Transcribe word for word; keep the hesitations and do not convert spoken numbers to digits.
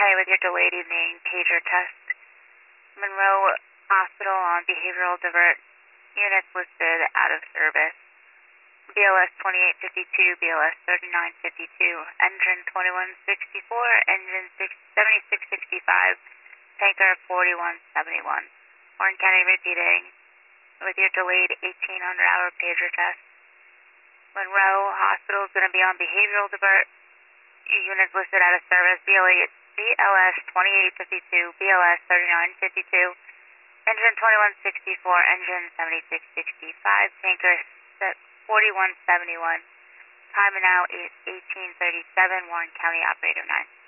County with your delayed evening pager test. Monroe Hospital on behavioral divert. Units listed out of service. B L S twenty-eight fifty-two, B L S thirty-nine fifty-two, engine twenty-one sixty-four, engine seventy-six sixty-five, tanker forty-one seventy-one. Warren County repeating with your delayed eighteen hundred hour pager test. Monroe Hospital is going to be on behavioral divert. Units listed out of service. B L S twenty-eight fifty-two, B L S thirty-nine fifty-two, engine twenty-one sixty-four, engine seventy-six sixty-five, tanker forty-one seventy-one. Time now is eighteen thirty-seven. Warren County Operator nine.